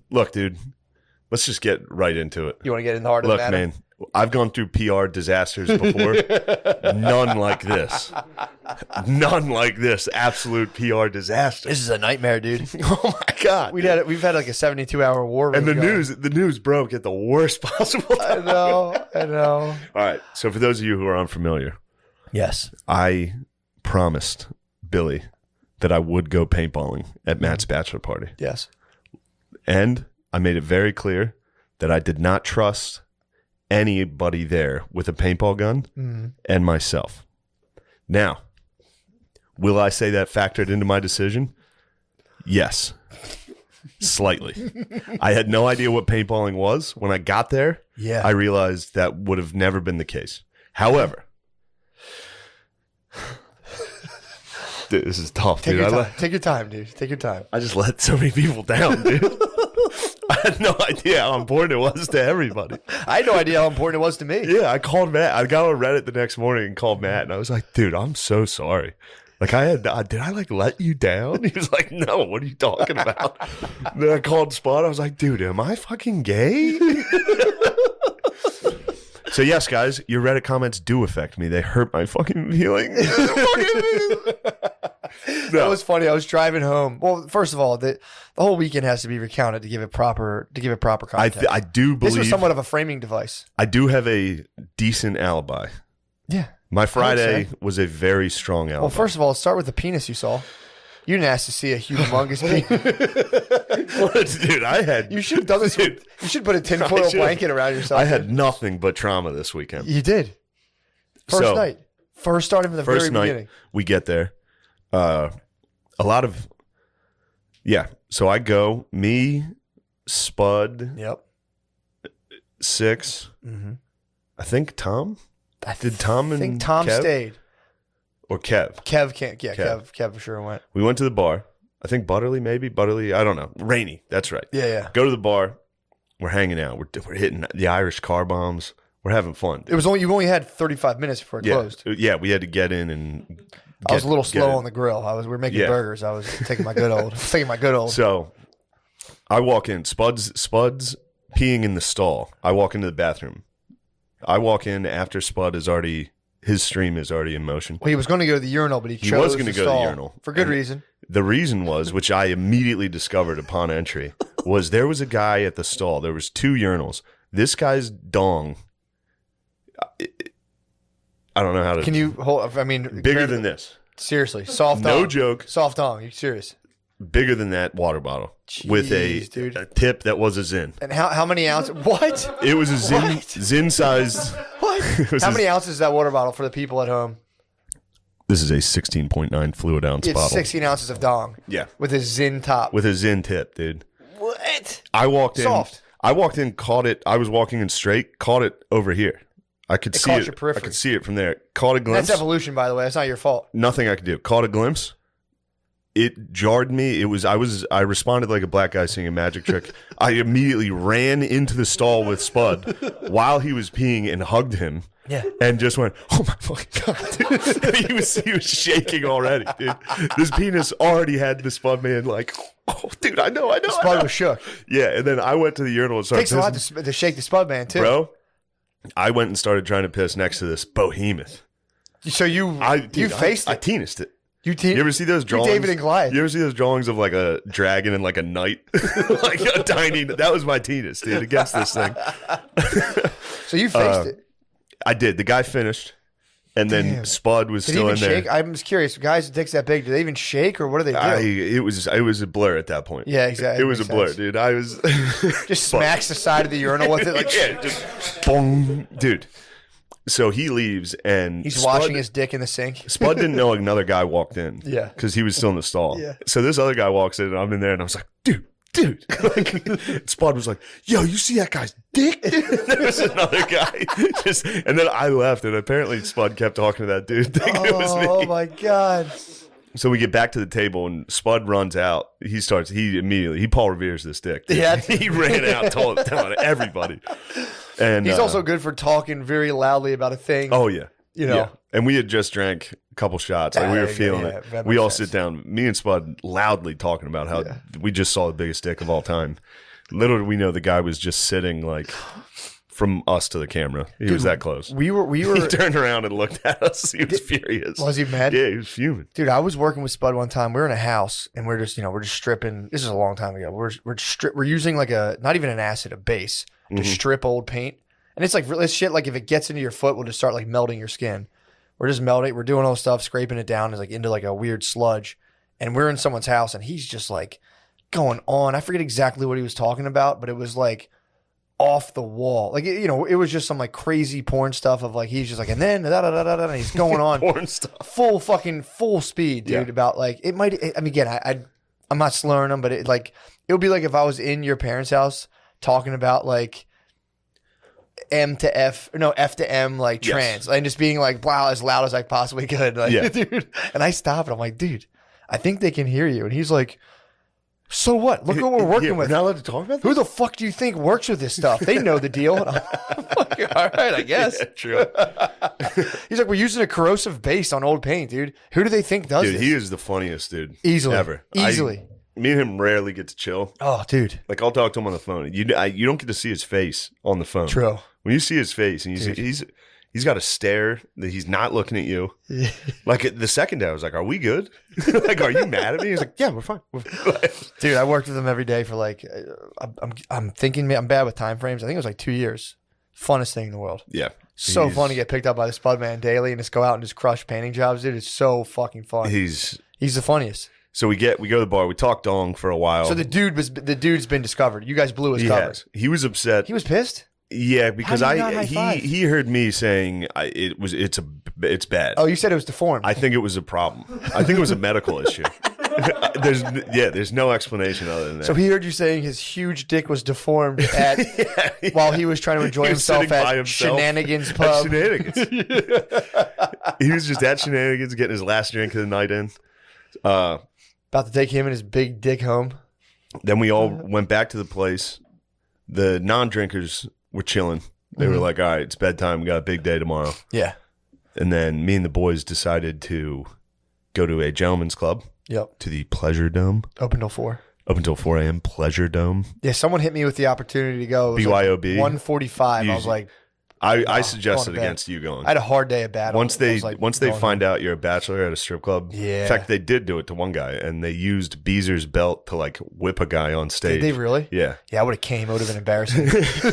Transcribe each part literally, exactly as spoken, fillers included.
look, dude, let's just get right into it. You want to get in the heart Look, of the matter? man, I've gone through P R disasters before. None like this. None like this. Absolute P R disaster. This is a nightmare, dude. Oh my god. We'd had we've had like a seventy-two hour war. And the going. news, the news broke at the worst possible time. I know. I know. All right. So for those of you who are unfamiliar, Yes. I promised Billy that I would go paintballing at Matt's bachelor party. Yes. And I made it very clear that I did not trust anybody there with a paintball gun Mm. and myself. Now, will I say that factored into my decision? Yes. Slightly. I had no idea what paintballing was. When I got there, Yeah. I realized that would have never been the case. However, dude, this is tough, Take dude. your I, time. let, Take your time, dude. Take your time. I just let so many people down, dude. I had no idea how important it was to everybody. I had no idea how important it was to me. Yeah, I called Matt. I got on Reddit the next morning and called Matt, and I was like, dude, I'm so sorry. Like, I had, uh, did I like let you down? He was like, no, what are you talking about? Then I called Spot. I was like, dude, am I fucking gay? So, yes, guys, your Reddit comments do affect me. They hurt my fucking feelings. That was funny. I was driving home. Well, first of all, the the whole weekend has to be recounted to give it proper to give it proper I, context. th- I do this was believe somewhat of a framing device. I do have a decent alibi. Yeah. My Friday say. was a very strong alibi. Well, first of all, let's start with the penis you saw. You didn't ask to see a humongous penis. Dude, I had You should have done this. With, you should put a tinfoil should've. blanket around yourself. I had nothing but trauma this weekend. You did. First So, night. First starting from the First very night beginning. we get there. Uh, a lot of yeah. So I go me, Spud, Yep. Six. Mm-hmm. I think Tom I Did Tom I and think Tom Kev? stayed. or Kev. Kev can't. Yeah, Kev. Kev. Kev for sure went. We went to the bar. I think Butterly, maybe Butterly. I don't know. Rainy. That's right. Yeah, yeah. Go to the bar. We're hanging out. We're we're hitting the Irish car bombs. We're having fun. It was only you only had thirty-five minutes before it yeah, closed. yeah. We had to get in and. I was get- a little get slow it. on the grill. I was we were making Yeah. burgers. I was taking my good old taking my good old. So I walk in. Spud's Spud's peeing in the stall. I walk into the bathroom. I walk in after Spud is already his stream is already in motion. Well, he was going to go to the urinal, but he, He chose was gonna to go to the stall urinal. for good And- reason. The reason was, which I immediately discovered upon entry, was there was a guy at the stall. There was two urinals. This guy's dong. I don't know how to. Can you hold? I mean, Bigger than this. seriously, soft. No dong. joke. Soft dong. You serious? Bigger than that water bottle with a, Jeez, dude. a tip that was a Zin. And how how many ounces? What? It was a Zin What? Zin sized. What? It was How a- many ounces is that water bottle for the people at home? This is a sixteen point nine fluid ounce It's bottle. sixteen ounces of dong Yeah, with a Zin top. with a Zin tip, dude. What? I walked in. Soft. I walked in, caught it. I was walking in straight, caught it over here. I could It see caught it. your I periphery. could see it from there. Caught a glimpse. That's evolution, by the way. That's not your fault. Nothing I could do. Caught a glimpse. It jarred me. It was. I was. I responded like a black guy seeing a magic trick. I immediately ran into the stall with Spud while he was peeing and hugged him. Yeah. And just went, oh my fucking god! Dude. he was he was shaking already, dude. This penis already had the Spud man like, oh, dude, I know, I know. I Spud know. was shook. Yeah, and then I went to the urinal and started Takes a lot pissing. to, to shake the Spud man too, Bro, I went and started trying to piss next to this behemoth. So you I you dude, faced I, I it. tenised it. you te- You ever see those you drawings? David and Goliath. You ever see those drawings of like a dragon and like a knight, like a tiny? That was my tennis, dude, against this thing. So you faced Uh, it. I did. The guy finished, and then Damn. Spud was Did he still even in there. shake? I'm just curious. Guys with dicks that big, do they even shake or what do they do? I, it was it was a blur at that point. Yeah, exactly. It was a Makes blur, sense. dude. I was just smacks the side of the urinal with it. Like yeah, just boom, dude. So he leaves, and he's Spud, washing his dick in the sink. Spud didn't know another guy walked in. Yeah. because he was still in the stall. Yeah. So this other guy walks in, and I'm in there, and I was like, dude. Dude, like, Spud was like, "Yo, you see that guy's dick?" There was another guy, just, and then I left, and apparently Spud kept talking to that dude, thinking it was me. Oh my god! So we get back to the table, and Spud runs out. He starts. He immediately he Paul Revere's this dick. Dude. Yeah. he ran out, and told telling everybody. And He's uh, also good for talking very loudly about a thing. oh yeah, You know. Yeah. And we had just drank a couple shots. Like we Ah, were yeah, feeling yeah, it. that We makes all sense. sit down. Me and Spud loudly talking about how Yeah. we just saw the biggest dick of all time. Little did we know the guy was just sitting like from us to the camera. He Dude, was that close. We were, we He were, turned around and looked at us. He was furious. was he mad? Yeah, he was fuming. Dude, I was working with Spud one time. We were in a house and we're just, you know, we're just stripping. This is a long time ago. We're, we're strip, we're using like a, not even an acid, a base to Mhm. strip old paint. And it's like, this shit, like if it gets into your foot, we'll just start like melting your skin. We're just melting. We're doing all this stuff, scraping it down. It's like into like a weird sludge. And we're in someone's house and he's just like going on. I forget exactly what he was talking about, but it was like off the wall. Like, you know, it was just some like crazy porn stuff of like, he's just like, and then da da da da da, and he's going on Porn stuff. full fucking full speed, dude. Yeah. About like, it might, I mean, again, I, I, I'm not slurring them, but it like, it would be like if I was in your parents' house talking about like M to F, no, F to M, like Yes. trans, and just being like, wow, as loud as I possibly could. Like, Yeah. dude. And I stop and I'm like, dude, I think they can hear you. And he's like, so what? Look what we're working Yeah, with. We're not allowed to talk about Who this? the fuck do you think works with this stuff? They know the deal. And I'm like, all right, I guess. Yeah, true. He's like, we're using a corrosive base on old paint, dude. Who do they think does Dude, this? he is the funniest dude. Easily. Ever. Easily. I, me and him rarely get to chill. Oh, dude. Like, I'll talk to him on the phone. You I, you don't get to see his face on the phone. True. When you see his face and you see, Dude. he's he's got a stare that he's not looking at you. Like the second day, I was like, "Are we good? Like, are you mad at me?" He's like, "Yeah, we're fine." We're fine. Dude, I worked with him every day for like, uh, I'm, I'm thinking, I'm bad with time frames. I think it was like two years. Funnest thing in the world. Yeah, So He's- fun to get picked up by the Spud Man daily and just go out and just crush painting jobs, dude. It's so fucking fun. He's He's the funniest. so we get we go to the bar. We talk dong for a while. So the dude was, the dude's been discovered. You guys blew his he cover. has. He was upset. He was pissed? Yeah, because How do you not I high he five? he heard me saying I, it was it's a it's bad. Oh, you said it was deformed. I think it was a problem. I think it was a medical issue. There's yeah, there's no explanation other than that. so he heard you saying his huge dick was deformed at yeah, while he was trying to enjoy He was himself sitting by at himself Shenanigans at Pub. Shenanigans. He was just at Shenanigans getting his last drink of the night in. Uh, About to take him and his big dick home. then we all went back to the place. The non-drinkers were chilling. They were Mhm. like, "All right, it's bedtime. We got a big day tomorrow." Yeah. And then me and the boys decided to go to a gentleman's club Yep. to the Pleasure Dome Open till four. up until four a.m. Pleasure Dome. Yeah, someone hit me with the opportunity to go. It was B Y O B. Like one forty-five. I was You- like, I, I going suggested to bed. against you going. I had a hard day at battle. Once I they was like, once they going find out you're a bachelor at a strip club. Yeah. In fact, they did do it to one guy, and they used Beezer's belt to like whip a guy on home. stage. Did they really? Yeah. Yeah, I would have came. It would have been embarrassing.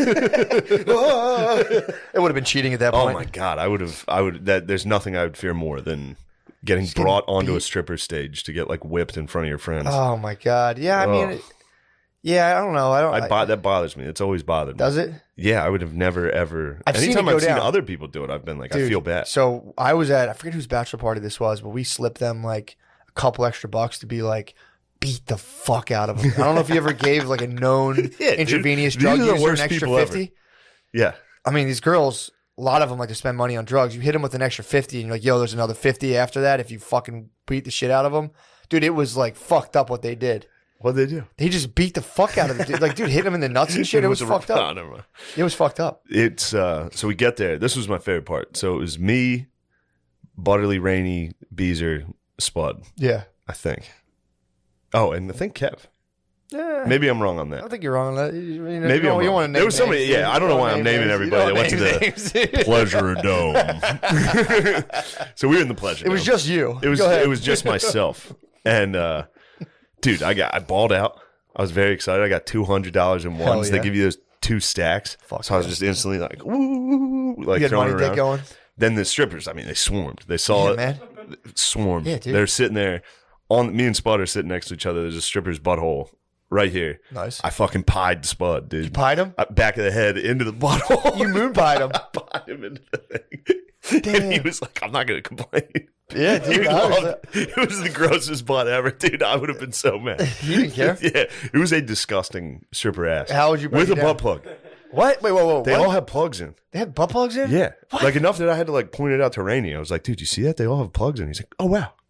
It would have been cheating at that Oh point. my god, I would have. I would. That there's nothing I would fear more than getting getting brought onto a beat. stripper stage to get like whipped in front of your friends. Oh my god. Yeah, I mean, Ugh. it- yeah, I don't know. I don't. I, bo- that bothers me. It's always bothered me. does it? Yeah, I would have never ever. I've seen anytime it go I've seen down. other people do it, I've been like, I Dude, feel bad. So I was at, I forget whose bachelor party this was, but we slipped them like a couple extra bucks to be like, beat the fuck out of them. I don't know if you ever gave like a known Yeah, dude. intravenous These drug are the user worst an extra people ever. fifty. Yeah, I mean, these girls, a lot of them like to spend money on drugs. You hit them with an extra fifty and you're like, yo, there's another fifty after that if you fucking beat the shit out of them. Dude, it was like fucked up what they did. what they do? He just beat the fuck out of it. Dude. Like, dude, hit him in the nuts and shit. It was a- fucked Oh, up. never mind. It was fucked up. It's uh so we get there. This was my favorite part. So it was me, Butterly, Rainey, Beezer, Spud, Yeah. I think. Oh, and I think Kev. Yeah. Maybe I'm wrong on I that. don't think you're wrong on that. You, you know, Maybe you I'm don't, you wrong. want to name There was somebody- names, yeah, dude. I don't You know why I'm name naming names. everybody You that went to don't the name names. Pleasure Dome. So we were in the Pleasure It was Dome. just you. It was Go ahead. it was just myself. And uh dude, I got I balled out. I was very excited. I got two hundred dollars in Hell ones. yeah. They give you those two stacks. Fuck so I was yeah. just instantly like, woo, like You had throwing money it dick around. going. Then the strippers, I mean, they swarmed. They saw Yeah, it, man. swarmed. Yeah, dude. They're sitting there. On me and Spud are sitting next to each other. There's a stripper's butthole right here. Nice. I fucking pied Spud, dude. You pied him? I- back of the head into the butthole. You moon pied him. I pied him into the thing. And he Damn. was like, I'm not going to complain. Yeah, He dude. I was, loved- it was the grossest butt ever, dude. I would have been so mad. you didn't care? Yeah, it was a disgusting stripper ass. How would you break with it a down? butt plug? What? Wait, whoa, whoa. They what? all have plugs in. They had butt plugs in? Yeah, like enough that I had to like point it out to Rainey. I was like, dude, you see that? They all have plugs in. He's like, oh wow.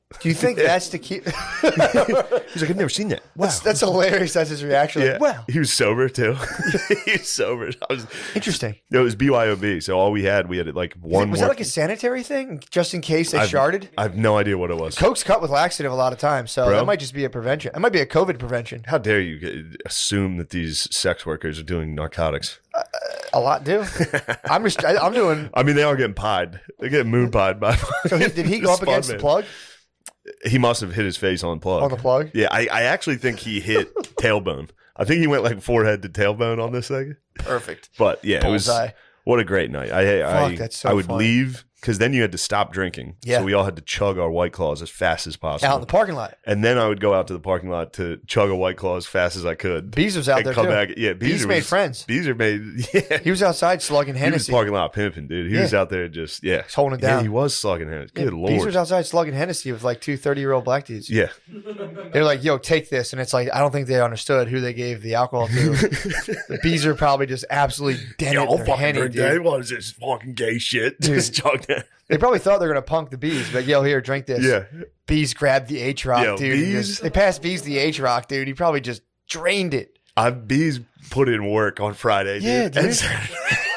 Do you think Yeah. that's to keep? He's like, I've never seen that. Wow. That's, that's hilarious. That's his reaction. yeah. Like, wow, He was sober too. he was sober. I was, interesting. no, it was B Y O B. So all we had, we had like one Was more. that like a sanitary thing, just in case they I've- sharded? I have no idea what it was. Coke's cut with laxative a lot of times, so Bro. that might just be a prevention. It might be a COVID prevention. How dare you get- assume that these sex workers are doing narcotics? A lot do. I'm just. I, I'm doing. I mean, they are getting pied. They're getting moon pied by. So he, did he go up Spud against Man. the plug He must have hit his face on plug. on the plug? Yeah, I, I actually think he hit tailbone. I think he went like forehead to tailbone on this thing. Perfect. But yeah, it was Bullseye. what a great night. I I, Fuck, that's so I would fun. leave because then you had to stop drinking. Yeah. So we all had to chug our White Claws as fast as possible. Out in the parking lot. and then I would go out to the parking lot to chug a White Claw as fast as I could. Bees was out and there come too. back. Yeah, Bees Beezer made was- friends. Beezer made yeah. He was outside slugging He was Hennessy. parking lot pimping, dude. He Yeah. was out there just yeah, He's holding it Yeah, down. he was slugging Hennessy. Good Yeah, lord. Bees was outside slugging Hennessy with like two thirty-year-old black dudes. yeah, They're like, yo, take this. And it's like, I don't think they understood who they gave the alcohol to. The Bees are probably just absolutely dented their Henny, dude. What is this fucking gay shit? Just chug that. They probably thought they were going to punk the Bees. Like, yo, here, drink this. Yeah, Bees grabbed the H-Rock, Yo, dude. and Bees- just- they passed Bees the H-Rock, dude. He probably just drained it. I bees put in work on Friday. Dude. Yeah, dude. And Saturday.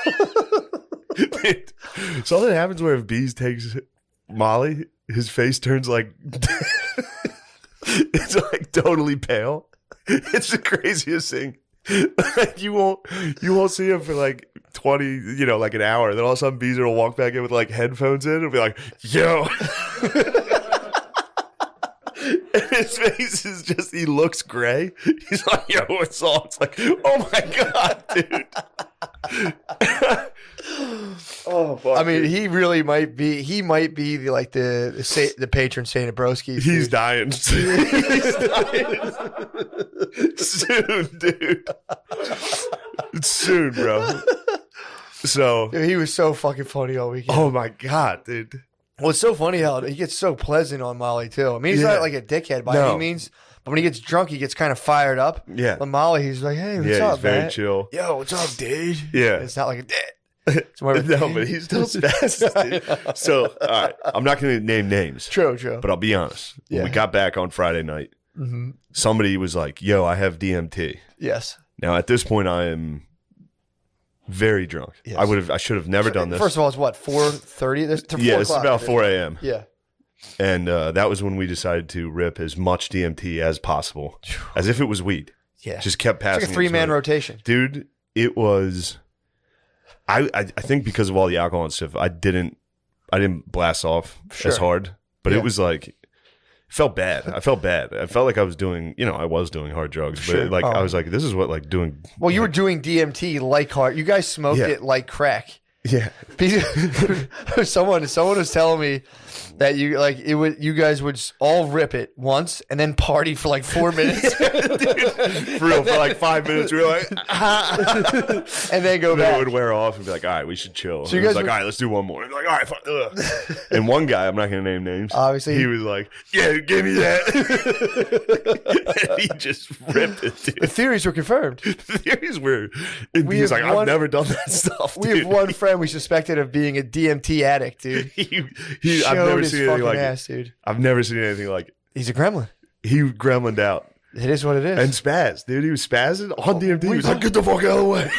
Dude, something happens where if Bees takes Molly, his face turns like it's like totally pale. It's the craziest thing. Like you won't you won't see him for like twenty, you know, like an hour. Then all of a sudden Beezer will walk back in with like headphones in and be like, yo. And his face is just, he looks gray. He's like, yo, what's all? It's like, oh my God, dude. oh, fuck. I mean, he really might be. He might be the, like the the, sa- the patron saint of Broski. he's dying. He's dying. Soon, dude. Soon, bro. So, Dude, he was so fucking funny all weekend. oh my God, dude. Well, it's so funny how he gets so pleasant on Molly too. I mean, he's Yeah. not like a dickhead by No. any means, but when he gets drunk, he gets kind of fired up. Yeah. But Molly, he's like, "Hey, what's Yeah, up, he's very man? chill. Yo, what's up, dude?" Yeah. It's not like a dick. It's more of a No, but he's still spastic, dude. So, all right, I'm not going to name names, True, true. but I'll be honest. When Yeah. we got back on Friday night, hmm somebody was like, yo, I have D M T. Yes. Now, at this point, I am very drunk. Yes. I would have, I should have never done this. First of all, it's what four thirty. This to yeah, four it's o'clock, about isn't it? four a.m. Yeah. And uh, that was when we decided to rip as much D M T as possible, as if it was weed. Yeah. Just kept It's passing. like a it three man to- rotation. Dude, it was. I, I I think because of all the alcohol and stuff, I didn't I didn't blast off Sure. as hard, but Yeah. it was like it felt bad. I felt bad. I felt like I was doing, you know, I was doing hard drugs, but Sure. like I Oh. was like, this is what like doing. Well, you were doing D M T like hard. You guys smoked Yeah. it like crack. Yeah, someone someone was telling me that you like it would you guys would s- all rip it once and then party for like four minutes for real. For like five minutes, we were like, and then go and then it back. would wear off and be like, all right, we should chill. So So you you guys guys like, were- all right, let's do one more. And like, all right, fine. Ugh. And one guy, I'm not gonna name names. Obviously. he was like, yeah, give me that. And he just ripped it, The dude. theories were confirmed. The theories were. And We he's have like, I've one- never done that stuff. We dude. have one friend we suspected of being a D M T addict, dude. he, he, I've Showed never his seen anything fucking like it. ass, dude. I've never seen anything like it. He's a gremlin. He gremlined out It is what it is. and spazzed, dude. He was spazzing on D M T. He was like, get the fuck out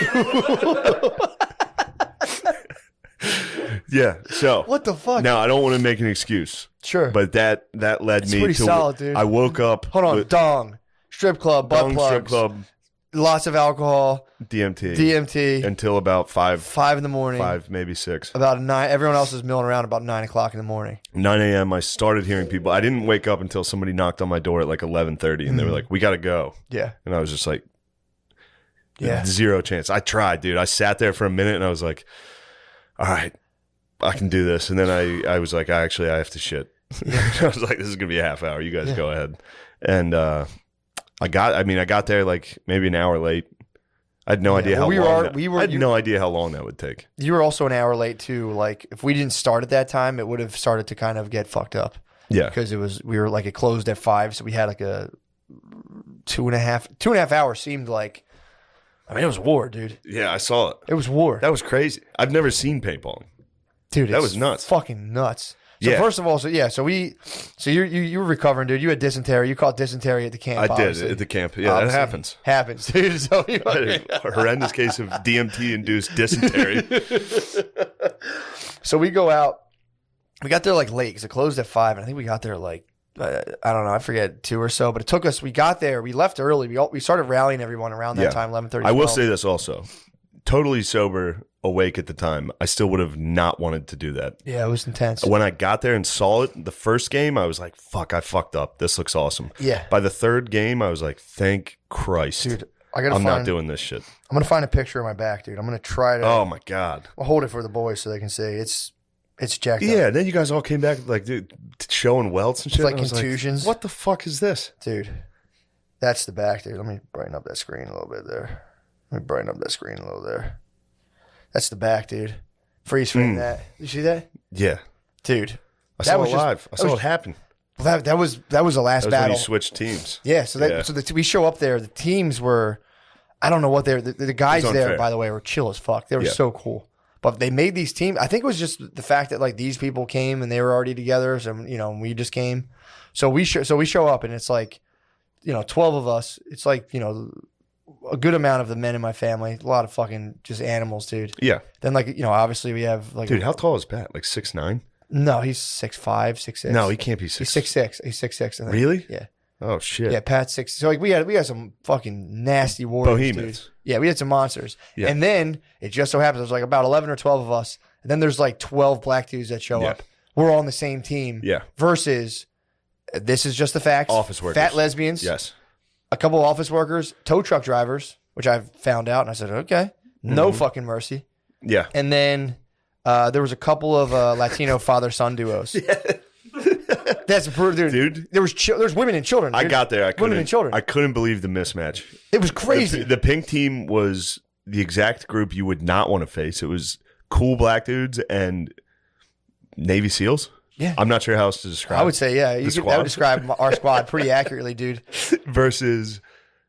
of the way. Yeah. So what the fuck? now I don't want to make an excuse, Sure. but that that led It's me pretty to. solid, dude. I woke up. Hold on. with Dong. Strip club, butt Dong plugs, strip club, lots of alcohol, D M T, D M T, until about five, five in the morning. five maybe six, About nine. Everyone else is milling around about nine o'clock in the morning. nine a.m. I started hearing people. I didn't wake up until somebody knocked on my door at like eleven thirty, and they Mm-hmm. were like, "We got to go," Yeah. and I was just like, Yeah. zero chance. I tried, dude. I sat there for a minute and I was like, all right, I can do this. And then I, I was like, I actually, I have to shit. I was like, this is going to be a half hour. You guys Yeah. go ahead. And uh, I got, I mean, I got there like maybe an hour late. I had no Yeah, idea well, how we long were- that, we were- I had you- no idea how long that would take. You were also an hour late too. Like if we didn't start at that time, it would have started to kind of get fucked up Yeah. because it was we were like it closed at five, so we had like a two and a half two and a half hours seemed like. I mean, it was war, dude. Yeah. I saw it. It was war, That was crazy. I've never seen paintballing. dude. that it's was nuts. Fucking nuts. So Yeah. first of all, so yeah, so we, so you you you were recovering, dude. You had dysentery. You caught dysentery at the camp. I did obviously. at the camp. Yeah, Obviously. that happens. Happens, dude. So you, I had a horrendous case of D M T-induced dysentery. so we go out. We got there like late because it closed at five, and I think we got there like uh, I don't know, I forget two or so. But it took us. We got there. We left early. We all, we started rallying everyone around that Yeah. time, eleven thirty. I will say this also. Totally sober, awake at the time, I still would have not wanted to do that. yeah, it was intense. When I got there and saw it, the first game, I was like, fuck, I fucked up. This looks awesome. Yeah, By the third game, I was like, thank Christ. dude, I gotta. I'm find, not doing this shit. I'm gonna find a picture of my back, dude. I'm gonna try to. Oh, my God. I'll hold it for the boys so they can see. It's it's jacked Yeah, up, then you guys all came back, like, dude, showing welts and shit. like and I was contusions. what the fuck is this? dude. That's the back, dude. Let me brighten up that screen a little bit there. Let me brighten up that screen a little there. That's the back, dude. Freeze frame Mm. that. You see that, Yeah. dude? I That saw was it just- live. I that saw was- it happen. Well, that that was that was the last That was when battle. you switched teams. Yeah. So that Yeah. so the, we show up there. The teams were, I don't know what they're. The, the guys It was there, unfair. by the way, were chill as fuck. They were Yeah. so cool. But they made these teams. I think it was just the fact that like these people came and they were already together. So you know, we just came. So we show so we show up and it's like, you know, twelve of us. It's like, you know, a good amount of the men in my family. A lot of fucking just animals, dude. Yeah. Then like, you know, obviously we have like Dude, how tall is Pat? Like six nine? no, he's six five, six six. No, he can't be six. he's six six. He's six six. I think. Really? Yeah. Oh, shit. Yeah, Pat's six. So like we had we had some fucking nasty warriors, Behemoths. dude. Yeah, we had some monsters. Yeah. And then it just so happens there's like about eleven or twelve of us, and then there's like twelve black dudes that show Yeah. up. We're all on the same team. Yeah. Versus, this is just the facts. Office workers. Fat lesbians. Yes. A couple of office workers, tow truck drivers, which I found out, and I said, okay, no Mhm. fucking mercy. Yeah. And then uh, there was a couple of uh, Latino father son duos. That's brutal, dude. Dude. There was chi- there's women and children. I dude. got there. I couldn't, Women and children. I couldn't believe the mismatch. It was crazy. The, the pink team was the exact group you would not want to face. It was cool black dudes and Navy SEALs. Yeah. I'm not sure how else to describe I would say, yeah, you the could, that squad. would describe my- our squad pretty accurately, dude. versus,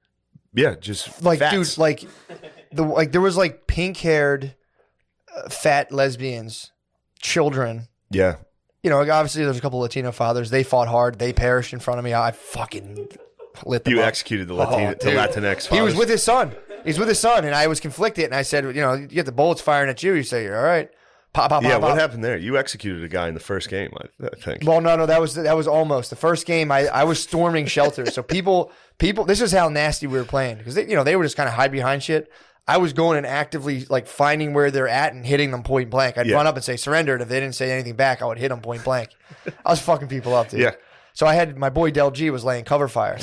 yeah, just Like, fats. dude, like the like there was like pink haired, uh, fat lesbians, children. yeah, You know, like, obviously there's a couple Latino fathers. They fought hard. They perished in front of me. I fucking lit them you up. executed the Latino, Oh, the dude. Latinx. He was fathers. with his son. He's with his son, and I was conflicted. And I said, you know, you get the bullets firing at you. You say, all right, pop, pop, Yeah, pop, what pop. happened there? You executed a guy in the first game, I, I think. Well, no, no, that was that was almost the first game. I, I was storming shelters, so people people. This is how nasty we were playing because they, you know, they were just kind of hide behind shit. I was going and actively like finding where they're at and hitting them point blank. I'd Yeah. run up and say surrender, and if they didn't say anything back, I would hit them point blank. I was fucking people up, dude. Yeah. So I had my boy Del G was laying cover fire.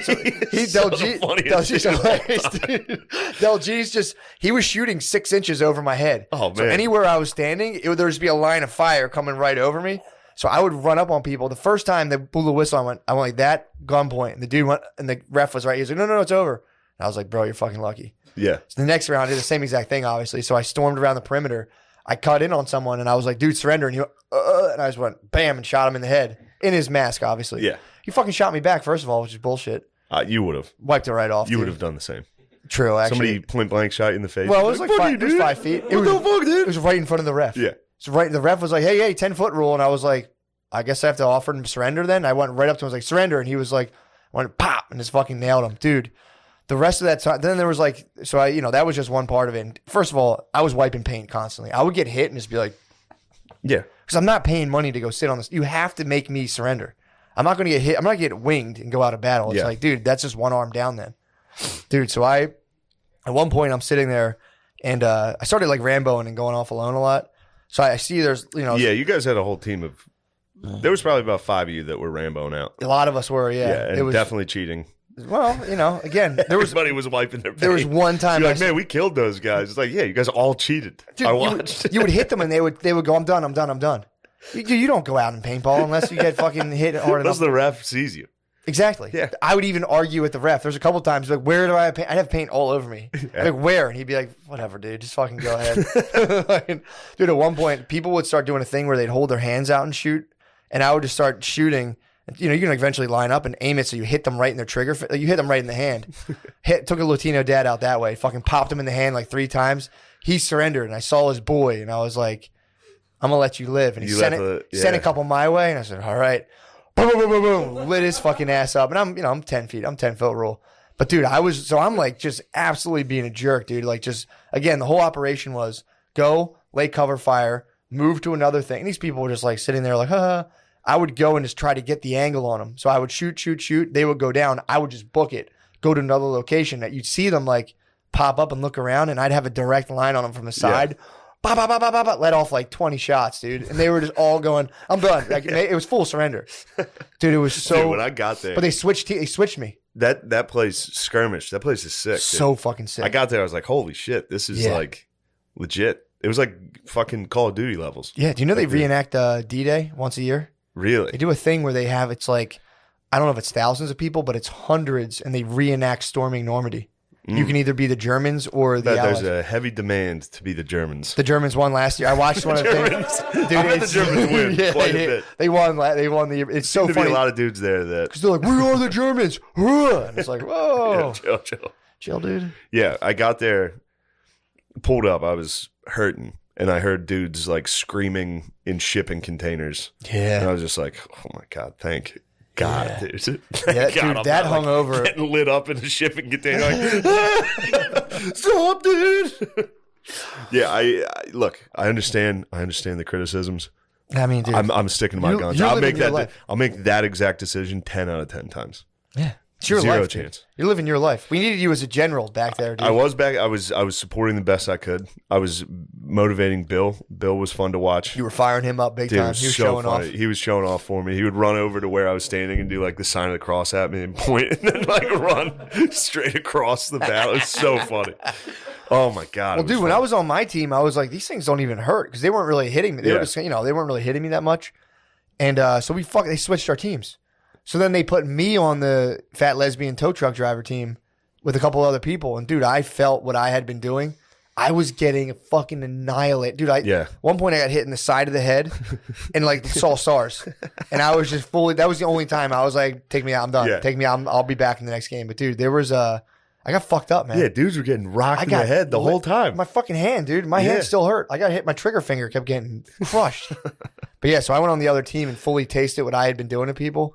He Del G, Del G's hilarious, dude. Del G's just he was shooting six inches over my head. Oh, So man. anywhere I was standing, it would there would just be a line of fire coming right over me. So I would run up on people. The first time they blew the whistle, I went, I went like that gunpoint, and the dude went, and the ref was right. He was like, no, no, no, it's over. And I was like, bro, you're fucking lucky. Yeah. So the next round, I did the same exact thing, obviously. So I stormed around the perimeter. I cut in on someone, and I was like, dude, surrender. And he went, uh, and I just went, bam, and shot him in the head in his mask, obviously. Yeah. He fucking shot me back, first of all, which is bullshit. Uh, you would have. Wiped it right off. You dude. would have done the same. True, actually. Somebody point blank shot you in the face. well, it was like Fuck five, you, it was dude. five feet. It What was, the fuck, dude? It was right in front of the ref. Yeah. So right, the ref was like, hey, hey, ten foot rule. And I was like, I guess I have to offer him surrender then. I went right up to him, I was like, surrender. And he was like, I went pop, and just fucking nailed him. Dude, the rest of that time, then there was like, so I, you know, that was just one part of it. And first of all, I was wiping paint constantly. I would get hit and just be like, Yeah. because I'm not paying money to go sit on this. You have to make me surrender. I'm not going to get hit. I'm not going to get winged and go out of battle. It's Yeah. like, dude, that's just one arm down then. Dude, so I, at one point, I'm sitting there and uh, I started like Ramboing and going off alone a lot. So I see there's, you know, Yeah, you guys had a whole team of. There was probably about five of you that were Ramboing out. a lot of us were, yeah. Yeah, and it was, definitely cheating. well, you know, again, there was Everybody was wiping their. there was paint. one time You're I like, man, we killed those guys. It's like, yeah, you guys all cheated. Dude, I you watched. would, you would hit them and they would they would go, I'm done, I'm done, I'm done. You, you don't go out and paintball unless you get fucking hit hard Unless enough. the ref sees you. Exactly. Yeah. I would even argue with the ref. There's a couple times like, where do I have paint? I'd have paint all over me. Yeah. Like, where? And he'd be like, whatever, dude. Just fucking go ahead. Like, dude, at one point, people would start doing a thing where they'd hold their hands out and shoot. And I would just start shooting. You know, you can eventually line up and aim it so you hit them right in their trigger. Like, you hit them right in the hand. Hit, took a Latino dad out that way. Fucking popped him in the hand like three times. He surrendered, and I saw his boy, and I was like, I'm gonna let you live. And he You sent it, let the- sent a yeah. couple my way, and I said, all right, boom, boom, boom, boom, boom, lit his fucking ass up. And I'm, you know, I'm ten feet, I'm ten foot rule. But dude, I was so I'm like just absolutely being a jerk, dude. Like just again, the whole operation was go lay cover fire, move to another thing. And these people were just like sitting there, like, huh. I would go and just try to get the angle on them. So I would shoot, shoot, shoot. They would go down. I would just book it, go to another location that you'd see them like pop up and look around, and I'd have a direct line on them from the side. Yeah. Bah, bah, bah, bah, bah, bah, let off like twenty shots, dude. And they were just all going, I'm done. Like, Yeah. it was full surrender. Dude, it was so. Dude, when I got there, but they switched, te- they switched me. that that place skirmish, that place is sick. Dude. So fucking sick. I got there, I was like, holy shit, this is Yeah. like legit. It was like fucking Call of Duty levels. yeah. Do you know they Like, dude. reenact uh, D-Day once a year? They Really? do a thing where they have, it's like, I don't know if it's thousands of people, but it's hundreds, and they reenact storming Normandy. You Mm. can either be the Germans or the That Allies. there's a heavy demand to be the Germans. The Germans won last year. I watched one of the Germans. things. I bet the it's- Germans win quite a they, bit. They won. la- They won the. It's so Seemed to funny be a lot of dudes there that because they're like, "We are the Germans," and it's like, "Whoa, yeah, chill, chill. chill, dude." Yeah, I got there, pulled up. I was hurting, and I heard dudes like screaming in shipping containers, and I Yeah, was just like, "Oh my god, thank God, Yeah. dude!" yeah, Thank God, dude. I'm That not, hung like, over. getting lit up in a shipping container. Like, stop, dude. Yeah, I, I look. I understand. I understand the criticisms. I mean, dude. I'm, I'm sticking to my You- guns. you're I'll living make your that. life. I'll make that exact decision ten out of ten times. yeah, it's your Zero life, dude. chance. You're living your life. We needed you as a general back there, dude. I was back. I was. I was supporting the best I could. I was motivating Bill. Bill was fun to watch. You were firing him up big Dude, it time. was He was so showing funny. off. He was showing off for me. He would run over to where I was standing and do like the sign of the cross at me and point, and then like run straight across the battle. It's so funny. Oh my god! Well, dude, when I was on my team, I was like, these things don't even hurt because they weren't really hitting me. They Yeah. were just, you know, they weren't really hitting me that much. And uh, so we fuck, they switched our teams. So then they put me on the fat lesbian tow truck driver team with a couple other people. And dude, I felt what I had been doing. I was getting fucking annihilated. Dude, I Yeah. one point I got hit in the side of the head and like saw stars. And I was just fully, that was the only time I was like, take me out, I'm done. Yeah. Take me out, I'm, I'll be back in the next game. But dude, there was a, I got fucked up, man. yeah, dudes were getting rocked I in the got head the lit- whole time. My fucking hand, dude. My Yeah. hand still hurt. I got hit. My trigger finger kept getting crushed. But yeah, so I went on the other team and fully tasted what I had been doing to people.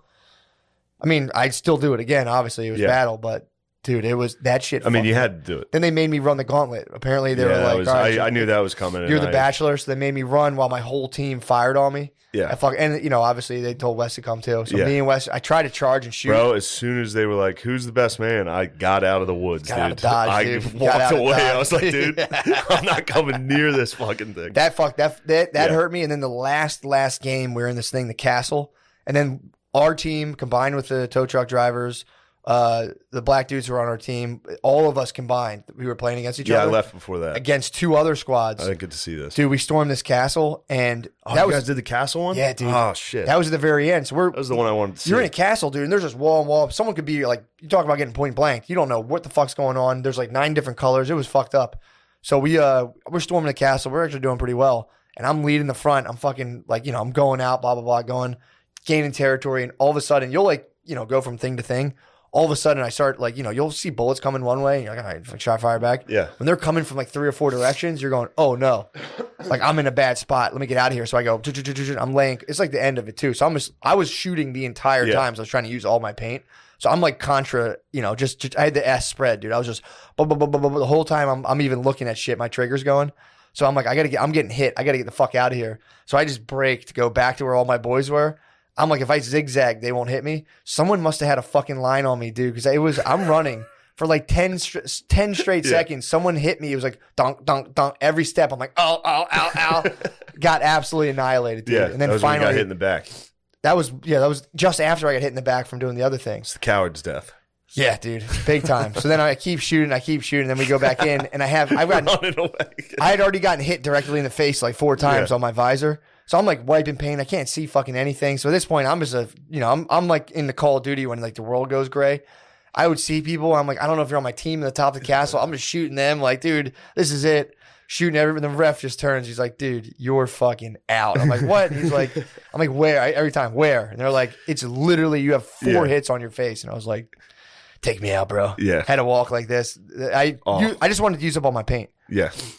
I mean, I'd still do it again. Obviously, it was Yeah. battle, but dude, it was that shit. I mean, fucked you me. had to do it. Then they made me run the gauntlet. Apparently, they yeah, were that like, was, "All right, I, you- I knew that was coming. and you're the I- bachelor," so they made me run while my whole team fired on me. Yeah. I fuck, and you know, obviously they told Wes to come too. So Yeah. me and Wes, I tried to charge and shoot. Bro, as soon as they were like, "Who's the best man?" I got out of the woods, Got dude. out of Dodge, I dude. Got walked out of away. I Dodge. was like, "Dude, I'm not coming near this fucking thing." That fuck that that that Yeah. hurt me. And then the last last game, we were in this thing, the castle, and then our team combined with the tow truck drivers, uh, the black dudes who were on our team, all of us combined, we were playing against each yeah, I other left before that. against two other squads. I didn't get to see this. Dude, we stormed this castle, and oh, that you was guys did the castle one? Yeah, dude. Oh shit, that was at the very end. So we're that was the one I wanted to see. you're in a castle, dude, and there's just wall and wall. Someone could be like, you talk about getting point blank. You don't know what the fuck's going on. There's like nine different colors. It was fucked up. So we uh we're storming the castle. We're actually doing pretty well, and I'm leading the front. I'm fucking like you know I'm going out, blah blah blah, going gaining territory, and all of a sudden you'll like you know go from thing to thing. All of a sudden I start like you know you'll see bullets coming one way, and you're like all right, like shot fire back. Yeah. When they're coming from like three or four directions, you're going, oh no, like I'm in a bad spot. Let me get out of here. So I go, I'm laying. It's like the end of it too. So I'm just, I was shooting the entire Yeah. time. So I was trying to use all my paint. So I'm like contra, you know, just, just I had the S spread, dude. I was just blah, blah, blah, blah, blah, the whole time. I'm, I'm even looking at shit. My trigger's going. So I'm like, I gotta get, I'm getting hit. I gotta get the fuck out of here. So I just break to go back to where all my boys were. I'm like, if I zigzag, they won't hit me. Someone must have had a fucking line on me, dude. Cause it was, I'm running for like ten, str- ten straight Yeah. seconds. Someone hit me. It was like dunk, dunk, dunk. Every step. I'm like, oh, oh, ow, ow. Got absolutely annihilated, dude. Yeah, and then that was when you finally, got hit in the back. It's that was, yeah, that was just after I got hit in the back from doing the other things. the coward's death. Yeah, dude. Big time. So then I keep shooting, I keep shooting. Then we go back in and I have, I've got, Running away. I had already gotten hit directly in the face like four times Yeah. on my visor. So I'm like wiping paint. I can't see fucking anything. So at this point, I'm just a, you know, I'm, I'm like in the Call of Duty when like the world goes gray. I would see people. I'm like, I don't know if you're on my team at the top of the castle. I'm just shooting them. Like, dude, this is it. Shooting everyone. The ref just turns. He's like, dude, you're fucking out. I'm like, what? And he's like, I'm like, where? I, every time, where? And they're like, it's literally you have four Yeah. hits on your face. And I was like, take me out, bro. Yeah. Had to walk like this. I Oh. you, I just wanted to use up all my paint. Yeah.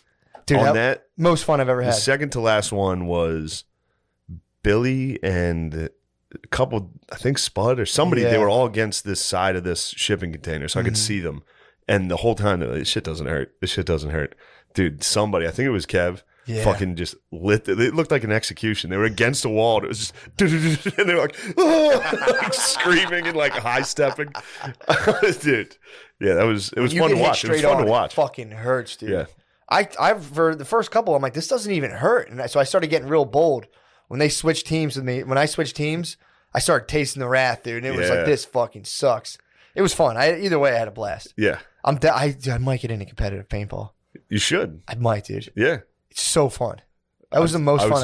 Dude, on that, that, most fun I've ever the had. second to last one was Billy and a couple, I think Spud or somebody. Yeah. They were all against this side of this shipping container, so I could Mhm. see them. And the whole time, they're like, this shit doesn't hurt. This shit doesn't hurt. Dude, somebody, I think it was Kev, Yeah. fucking just lit. The, it looked like an execution. They were against a wall. And it was just, and they were like, "Oh," like screaming and like high stepping. Dude, yeah, that was, it was You fun get to hit watch. It was straight fun on, to watch. It fucking hurts, dude. Yeah. I, I've, for the first couple, I'm like, this doesn't even hurt. And I, so I started getting real bold. When they switched teams with me, when I switched teams, I started tasting the wrath, dude. And it was Yeah. like, this fucking sucks. It was fun. I, either way, I had a blast. Yeah, I'm, de- I, I might get into competitive paintball. you should. I might, dude. Yeah. It's so fun. That was the most I was fun